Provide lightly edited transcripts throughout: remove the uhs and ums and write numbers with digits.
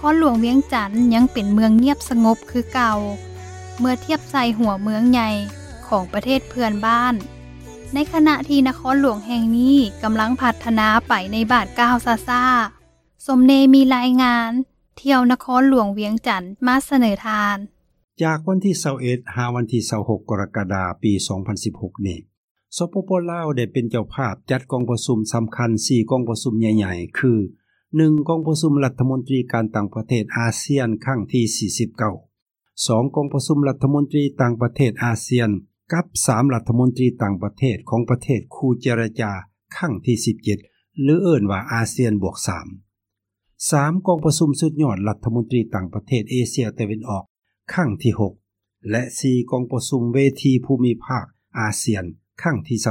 รหลวงเวียงจันทน์ยังเป็นเมืองเงียบสงบคือเก่าเมื่อเทียบใส่หัวเมืองใหญ่ของประเทศเพื่อนบ้านในขณะที่นครหลวงแห่งนี้กำลังพัฒนาไปในบาทก้าวซ่าๆสมเนมีรายงานเที่ยวนครหลวงเวียงจันทน์มาเสนอทานจากวันที่21หาวันที่26กรกฎาคมปี2016นี้สปป.ลาวได้เป็นเจ้าภาพจัดกองประชุมสำคัญ4กองประชุมใหญ่ๆคือ1กองประชุมรัฐมนตรีการต่างประเทศอาเซียนครั้งที่49 2กองประชุมรัฐมนตรีต่างประเทศอาเซียนกับ3รัฐมนตรีต่างประเทศของประเทศคู่เจรจาครั้งที่17หรือเอิ้นว่าอาเซียนบวก3กองประชุมสุดยอดรัฐมนตรีต่างประเทศเอเชียตะวันออกครั้งที่6และ4กองประชุมเวทีภูมิภาคอาเซียนครั้งที่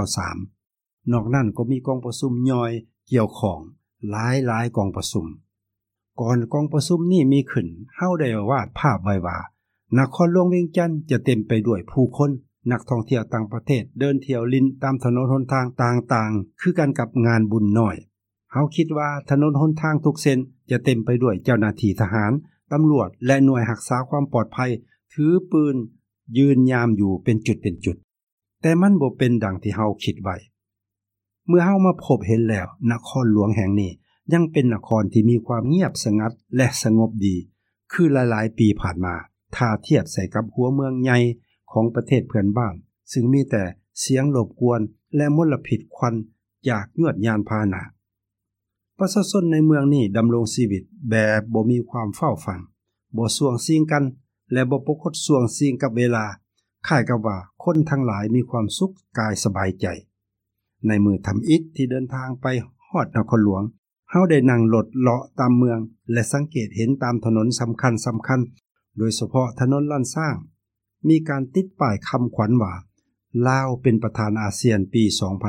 23นอกนั้นก็มีกองประชุมย่อยเกี่ยวของหลายกองประชุมก่อนกองประชุมนี้มีขึ้นเฮาได้วาดภาพไว้ว่านครหลวงเวียงจันทน์จะเต็มไปด้วยผู้คนนักท่องเที่ยวต่างประเทศเดินเที่ยวลินตามถนนหนทางต่างๆคือกันกับงานบุญน้อยเฮาคิดว่าถนนหนทางทุกเส้นจะเต็มไปด้วยเจ้าหน้าที่ทหารตำรวจและหน่วยรักษาความปลอดภัยถือปืนยืนยามอยู่เป็นจุดแต่มันบ่เป็นดังที่เฮาคิดไว้เมื่อเฮามาพบเห็นแล้วนครหลวงแห่งนี้ยังเป็นนครที่มีความเงียบสงัดและสงบดีคือหลายๆปีผ่านมาถ้าเทียบใส่กับหัวเมืองใหญ่ของประเทศเพื่อนบ้านซึ่งมีแต่เสียงรบกวนและมลพิษควันจากยวดยานพาหนะประชาชนในเมืองนี้ดำรงชีวิตแบบบ่มีความเฝ้าฟังบ่ส่วงซิงกันและบ่ปกดส่วงซิงกับเวลาคล้ายกับว่าคนทั้งหลายมีความสุขกายสบายใจในมือทำอิฐที่เดินทางไปฮอดนครหลวงเฮาได้นั่งรถเลาะตามเมืองและสังเกตเห็นตามถนนสำคัญโดยเฉพาะถนนลั่นสร้างมีการติดป้ายคำขวัญว่าลาวเป็นประธานอาเซียนปี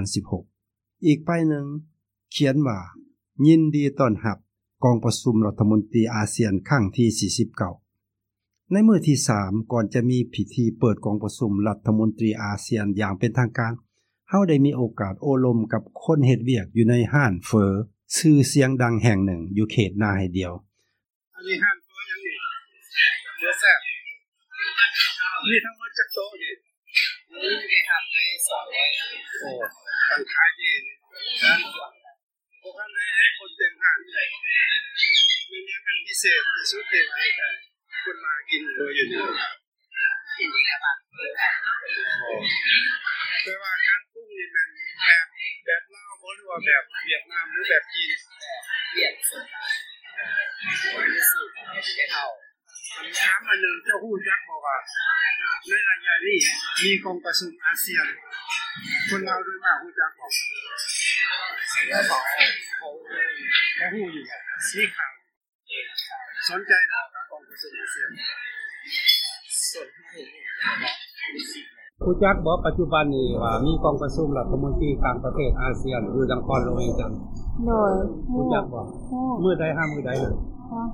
2016อีกป้ายหนึ่งเขียนว่ายินดีต้อนรับกองประชุมรัฐมนตรีอาเซียนครั้งที่49ในมื้อที่3ก่อนจะมีพิธีเปิดกองประชุมรัฐมนตรีอาเซียนอย่างเป็นทางการเฮาได้มีโอกาสโอลมกับคนเฮ็ดเวียกอยู่ในห้านเฟอชื่อเสียงดังแห่งหนึ่งอยู่เขตนาให้เดียวอันนี้ห้านเฟอยังนี่เด้อแซ่บนี่ทั้งหมดจักโต๊ะนี่นี่หักได้200โอ้ตั้งขายดีนะพวกนั้นให้คนเต็มห้านมีอย่างนั้นพิเศษที่สุดเลยให้ได้คนมากินเลยอยู่นี่กินดีครับแต่ว่าการปรุงนี่มันแบบลาวบ่หรือว่าแบบเวียดนามหรือแบบจีนเวียดสุดสุดไม่เท่าถามอันนึงเจ้าฮู้จักบอกว่าในระยะนี้มีกองประชุมอาเซียนคนลาวโดยมากฮู้จักบ่แล้วบอกเขาฮู้อยู่สีขาวสนใจบ่กับกองประชุมอาเซียนสนใจผู้จักบ่ปัจจุบันนี้ว่ามีกองประชุมรัฐมนตรีต่างประเทศอาเซียนอยู่นครหลวงเวียงจันทน์โดยผู้จักบ่มื้อใดหามื้อใดน่ะ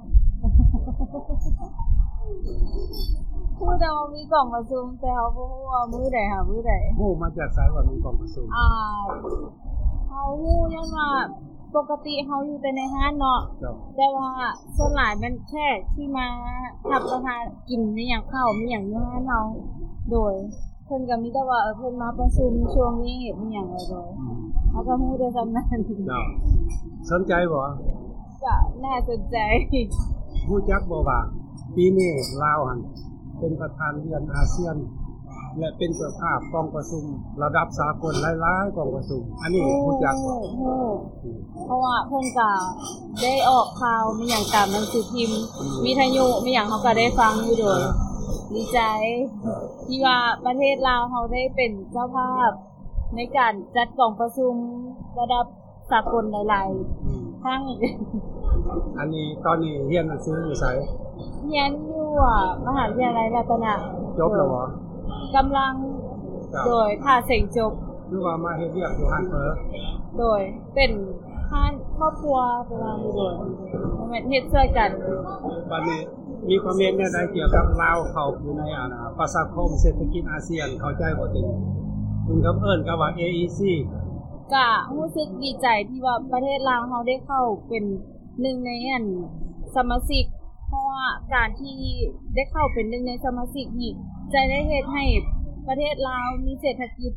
ผู้ใดว่ามีกองประชุมแต่เฮาบ่ฮู้ว่ามื้อใดหามื้อใดฮู้มาจากไสว่ามีกองประชุมเฮาฮู้ยังว่าปกติเฮาอยู่แต่ในห้านเนาะแต่ว่าส่วนหลายมันแค่ที่มารับประทานกินในหยังข้าวมีหยังอยู่ห้านเฮาโดยเพิ่นก็มีแต่ว่าเพิ่นมาประชุมช่วงนี้มีหยังเลยโดยเฮาก็ฮู้แต่ส่ำนั้นสนใจบ่ก็น่าสนใจผู้จักบ่ว่าปีนี้ลาวหั่นเป็นประธานเดือนอาเซียนและเป็นเจ้าภาพกองประชุมระดับสากลหลายๆกองประชุมอันนี้ผู้จักเพราะว่าเพิ่นก็ได้ออกข่าวมีหยังตามหนังสือพิมพ์วิทยุมีหยังเฮาก็ได้ฟังอยู่โดยดีใจที่ว่าประเทศลาวเฮาได้เป็นเจ้าภาพในการจัดกองประชุมระดับสากลหลายๆทั้งอันนี้ตอนนี้เรียนหนังสืออยู่ไสเรียนอยู่มหาวิทยาลัยรัตนะจบแล้วบ่กำลังโดยถ้าเสร็จจบหรือว่ามาเฮ็ดเวียกอยู่ห้านเฟอโดยเป็นห้านครอบครัวประมาณนี้โดยเฮ็ดช่วยกันบัดนี้มีความเห็นแนวใดเกี่ยวกับลาวเข้าอยู่ในประชาคมเศรษฐกิจอาเซียนเข้าใจบ่ถึงถึงกับเอิ้นกับว่า AEC ก็รู้สึกดีใจที่ว่าประเทศลาวเฮาได้เข้าเป็นหนึ่งในสมาชิกเพราะว่าการที่ได้เข้าเป็นหนึ่งในสมาชิกนี่จะได้เฮ็ดให้ประเทศลาวมีเศรษฐกิจ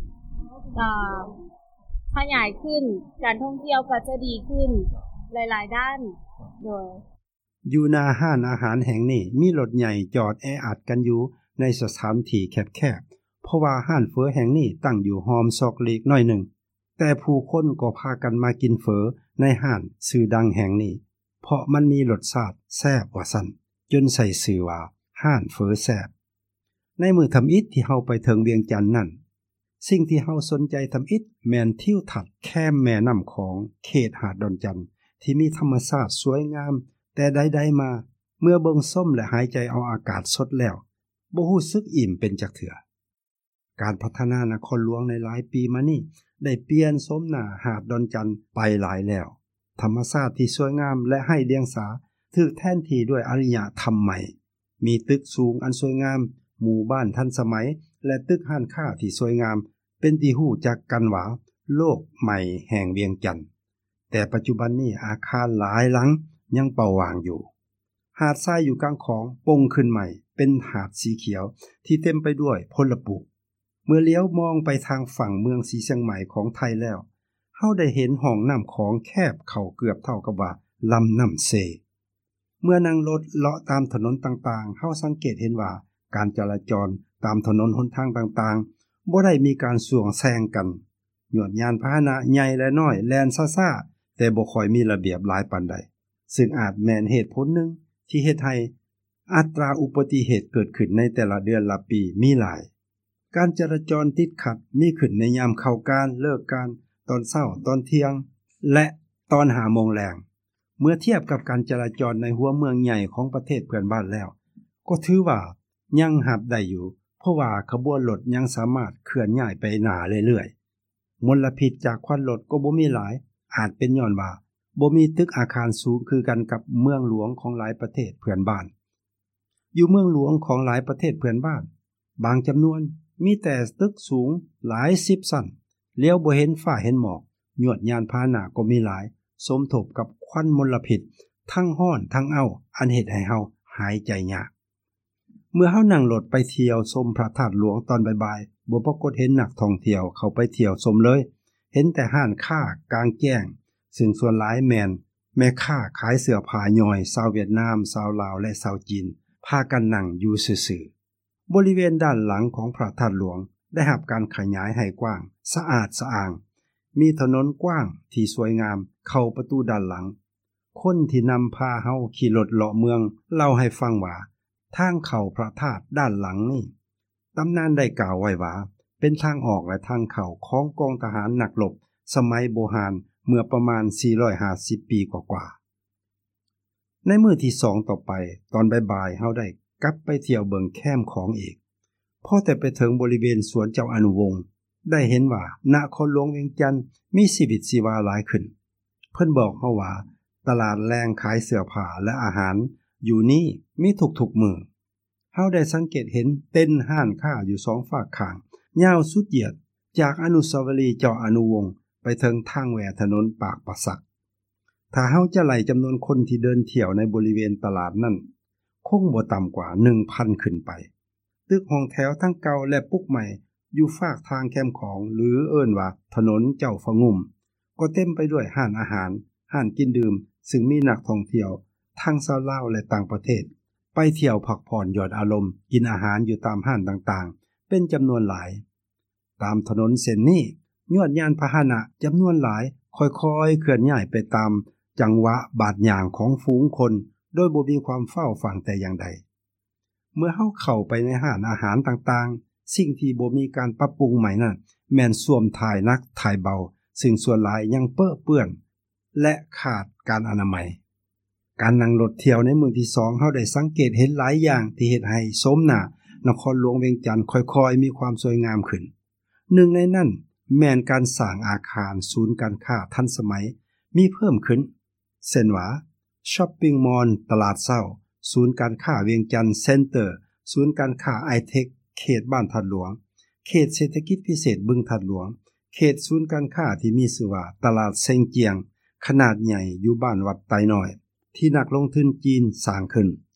ขยายขึ้นการท่องเที่ยวก็จะดีขึ้นหลายๆด้านโดยอยู่หน้าห้านอาหารแห่งนี้มีรถใหญ่จอดแออัดกันอยู่ในสถานที่แคบๆเพราะว่าห้านเฟอแห่งนี้ตั้งอยู่หอมซอกเล็กน้อยหนึ่งแต่ผู้คนก็พากันมากินเฟอในห้านชื่อดังแห่งนี้เพราะมันมีรสชาติแซ่บว่าซั่นจนใส่ชื่อว่าห้านเฟอแซ่บในมื้อทำอิฐที่เฮาไปถึงเวียงจันทน์นั่นสิ่งที่เฮาสนใจทำอิฐแม่นทิวทัศน์แคมแม่น้ำของเขตหาดดอนจันทน์ที่มีธรรมชาติสวยงามแต่ใดๆมาเมื่อเบิ่งส้มและหายใจเอาอากาศสดแล้วบ่รู้สึกอิ่มเป็นจักเทื่อการพัฒนานครหลวงในหลายปีมานี้ได้เปลี่ยนสมหน้าหาดดอนจันทน์ไปหลายแล้วธรรมชาติที่สวยงามและให้เดียงสาถูกแทนที่ด้วยอารยธรรมใหม่มีตึกสูงอันสวยงามหมู่บ้านทันสมัยและตึกห้านค้าที่สวยงามเป็นที่ฮู้จักกันว่าโลกใหม่แห่งเวียงจันทน์แต่ปัจจุบันนี้อาคารหลายหลังยังเป่าวางอยู่หาดทรายอยู่กลางของปงขึ้นใหม่เป็นหาดสีเขียวที่เต็มไปด้วยพลปลูกเมื่อเลี้ยวมองไปทางฝั่งเมืองสีเชียงใหม่ของไทยแล้วเฮาได้เห็นห้องน้ำของแคบเข้าเกือบเท่ากับว่าลำน้ำเซเมื่อนั่งรถเลาะตามถนนต่างๆเฮาสังเกตเห็นว่าการจราจรตามถนนหนทางต่างๆบ่ได้มีการสวงแซงกันยอดยานพาหนะใหญ่และน้อยแล่นซ่าๆแต่บ่ค่อยมีระเบียบหลายปานใดซึ่งอาจแม่นเหตุผลหนึ่งที่เฮ็ดให้อัตราอุบัติเหตุเกิดขึ้นในแต่ละเดือนละปีมีหลายการจราจรติดขัดมีขึ้นในยามเข้าการเลิกการตอนเช้าตอนเที่ยงและตอน5 โมงแลงเมื่อเทียบกับการจราจรในหัวเมืองใหญ่ของประเทศเพื่อนบ้านแล้วก็ถือว่ายังรับได้อยู่เพราะว่าขบวนรถยังสามารถเคลื่อนย้ายไปหน้าเรื่อยๆมลพิษจากควันรถก็บ่มีหลายอาจเป็นย้อนว่าบ่มีตึกอาคารสูงคือกันกับเมืองหลวงของหลายประเทศเพื่อนบ้านอยู่เมืองหลวงของหลายประเทศเพื่อนบ้านบางจำนวนมีแต่ตึกสูงหลาย10ชั้นเลี้ยวบ่เห็นฟ้าเห็นหมอกยวดยานพาหนะก็มีหลายสมทบกับควันมลพิษทั้งร้อนทั้งอ้าวอันเฮ็ดให้เฮาหายใจยากเมื่อเฮานั่งรถไปเที่ยวชมพระธาตุหลวงตอนบ่ายๆบ่ปรากฏเห็นนักท่องเที่ยวเข้าไปเที่ยวชมเลยเห็นแต่ห้านค้ากลางแจ้งซึ่งส่วนหลายแม่ค้าขายเสื้อผ้าย่อยชาวเวียดนามชาวลาวและชาวจีนพากันนั่งอยู่ซื่อๆบริเวณด้านหลังของพระธาตุหลวงได้รับการขยายให้กว้างสะอาดสะอ้างมีถนนกว้างที่สวยงามเข้าประตูด้านหลังคนที่นำพาเฮาขี่รถเลาะเมืองเล่าให้ฟังว่าทางเข้าพระธาตุด้านหลังนี่ตำนานได้กล่าวไว้ว่าเป็นทางออกและทางเข้าของกองทหารนักรบสมัยโบราณเมื่อประมาณ450ปีกว่าๆในมื้อที่2ต่อไปตอนบ่ายๆเฮาได้กลับไปเที่ยวเบิงแคมของอีกพอแต่ไปถึงบริเวณสวนเจ้าอนุวงศ์ได้เห็นว่านครหลวงเวียงจันทน์มีชีวิตชีวาหลายขึ้นเพิ่นบอกเฮาว่าตลาดแรงขายเสื้อผ้าและอาหารอยู่นี่มีทุกๆมื้อเฮาได้สังเกตเห็นเต็นท์ห้านค้าอยู่2ฝากข้างยาวสุดเหยียดจากอนุสาวรีย์เจ้าอนุวงศ์ไปถึงทางแหวถนนปากประสักถ้าเฮาจะไล่จำนวนคนที่เดินเที่ยวในบริเวณตลาดนั้นคงบ่ต่ำกว่า 1,000 ขึ้นไปตึกห้องแถวทั้งเก่าและปุกใหม่อยู่ฝากทางแคมของหรือเอิ้นว่าถนนเจ้าฟะงุ่มก็เต็มไปด้วยห้านอาหารห้านกินดื่มซึ่งมีนักท่องเที่ยวทั้งชาวลาวและต่างประเทศไปเที่ยวพักผ่อนหย่อนอารมณ์กินอาหารอยู่ตามห้านต่างๆเป็นจำนวนหลายตามถนนเส้นนี้ยวดยานพาหนะจำนวนหลายค่อยๆเคลื่อนย้ายไปตามจังหวะบาดหย่างของฝูงคนโดยบ่มีความเฝ้าฟังแต่อย่างใดเมื่อเฮาเข้าไปในห้านอาหารต่างๆสิ่งที่บ่มีการปรับปรุงใหม่นั้นแม่นส้วมถ่ายหนักถ่ายเบาซึ่งส่วนหลายยังเปื้อนและขาดการอนามัยการนั่งรถเที่ยวในมื้อที่2เฮาได้สังเกตเห็นหลายอย่างที่เฮ็ดให้สมหน้านครหลวงเวียงจันทน์ค่อยๆมีความสวยงามขึ้นหนึ่งในนั้นแม่นการสร้างอาคารศูนย์การค้าทันสมัยมีเพิ่มขึ้นเช่นว่าช้อปปิ้งมอลล์ตลาดเช้าศูนย์การค้าเวียงจันทน์เซ็นเตอร์ศูนย์การค้าไอเทคเขตบ้านทัดหลวงเขตเศรษฐกิจพิเศษบึงทัดหลวงเขตศูนย์การค้าที่มีชื่อว่าตลาดเซิงเจียงขนาดใหญ่อยู่บ้านวัดไตน้อยที่นักลงทุนจีนสร้างขึ้น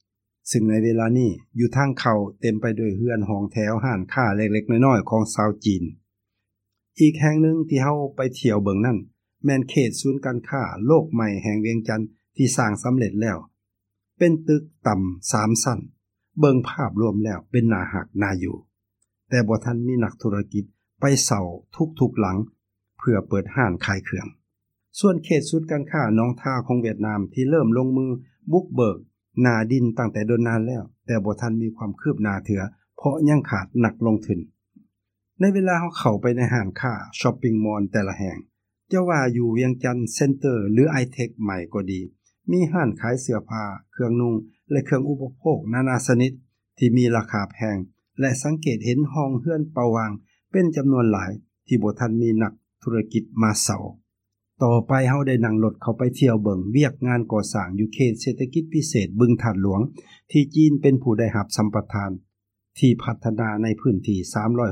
ซึ่งในเวลานี้อยู่ทางเข้าเต็มไปด้วยเฮือนห้องแถวห้านค้าเล็กๆน้อยๆของชาวจีนอีกแห่งหนึ่งที่เฮาไปเที่ยวเบิ่งนั่นแม่นเขตศูนย์การค้าโลกใหม่แห่งเวียงจันทน์ที่สร้างสำเร็จแล้วเป็นตึกต่ำ3ชั้นเบิ่งภาพรวมแล้วเป็นน่าฮักน่าอยู่แต่บ่ทันมีนักธุรกิจไปเซาทุกๆหลังเพื่อเปิดห้านขายเครื่องส่วนเขตศูนย์การค้าหนองทาของเวียดนามที่เริ่มลงมือบุกเบิกหน้าดินตั้งแต่โดนนานแล้วแต่บ่ทันมีความคืบหน้าเถือเพราะยังขาดนักลงทุนในเวลาเฮาเข้าไปในห้านค้าช้อปปิ้งมอลแต่ละแห่งจะว่าอยู่เวียงจันทน์เซ็นเตอร์หรือ iTech ใหม่ก็ดีมีห้านขายเสื้อผ้าเครื่องนุ่งและเครื่องอุปโภคนานาชนิดที่มีราคาแพงและสังเกตเห็นห้องเฮือนเปาวางเป็นจำนวนหลายที่บ่ทันมีนักธุรกิจมาเซาต่อไปเฮาได้นั่งรถเข้าไปเที่ยวเบิ่งเวียกงานก่อสร้างอยู่เขตเศรษฐกิจพิเศษบึงถาดหลวงที่จีนเป็นผู้ได้รับสัมปทานที่พัฒนาในพื้นที่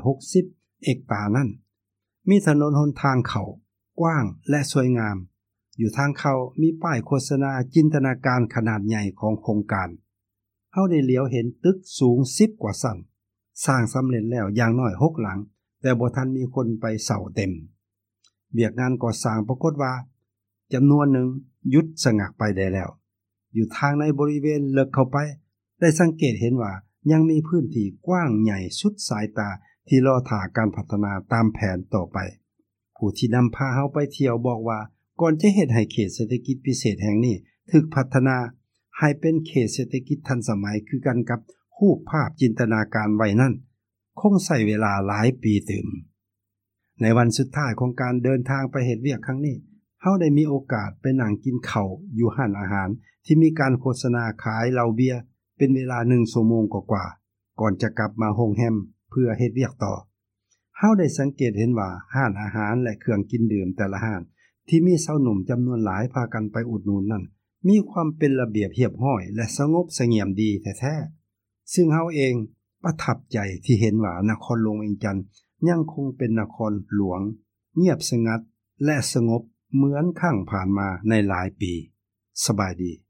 360เอกตาร์นั้นมีถนนหนทางเข้ากว้างและสวยงามอยู่ทางเข้ามีป้ายโฆษณาจินตนาการขนาดใหญ่ของโครงการเฮาได้เหลียวเห็นตึกสูง10กว่าชั้นสร้างสำเร็จแล้วอย่างน้อย6หลังแต่บ่ทันมีคนไปเซาเต็มเวียกงานก่อสร้างปรากฏว่าจำนวนหนึ่งหยุดสงักไปได้แล้วอยู่ทางในบริเวณเลิกเข้าไปได้สังเกตเห็นว่ายังมีพื้นที่กว้างใหญ่สุดสายตาที่รอท่าการพัฒนาตามแผนต่อไปผู้ที่นำพาเฮาไปเที่ยวบอกว่าก่อนจะเฮ็ดให้เขตเศรษฐกิจพิเศษแห่งนี้ถูกพัฒนาให้เป็นเขตเศรษฐกิจทันสมัยคือกันกับรูปภาพจินตนาการไว้นั่นคงใช้เวลาหลายปีเต็มในวันสุดท้ายของการเดินทางไปเฮ็ดเวียกครั้งนี้เฮาได้มีโอกาสไปนั่งกินข้าวอยู่ร้านอาหารที่มีการโฆษณาขายเหล้าเบียร์เป็นเวลา1ชั่วโมงกว่าๆก่อนจะกลับมาโรงแรมเพื่อเฮ็ดเวียกต่อเฮาได้สังเกตเห็นว่าร้านอาหารและเครื่องกินดื่มแต่ละร้านที่มีสาวหนุ่มจำนวนหลายพากันไปอุดหนุนนั่นมีความเป็นระเบียบเรียบร้อยและสงบเสงี่ยมดีแท้ๆซึ่งเฮาเองประทับใจที่เห็นว่านครหลวงเวียงจันทน์ยังคงเป็นนครหลวงเงียบสงัดและสงบเหมือนครั้งผ่านมาในหลายปีสบายดี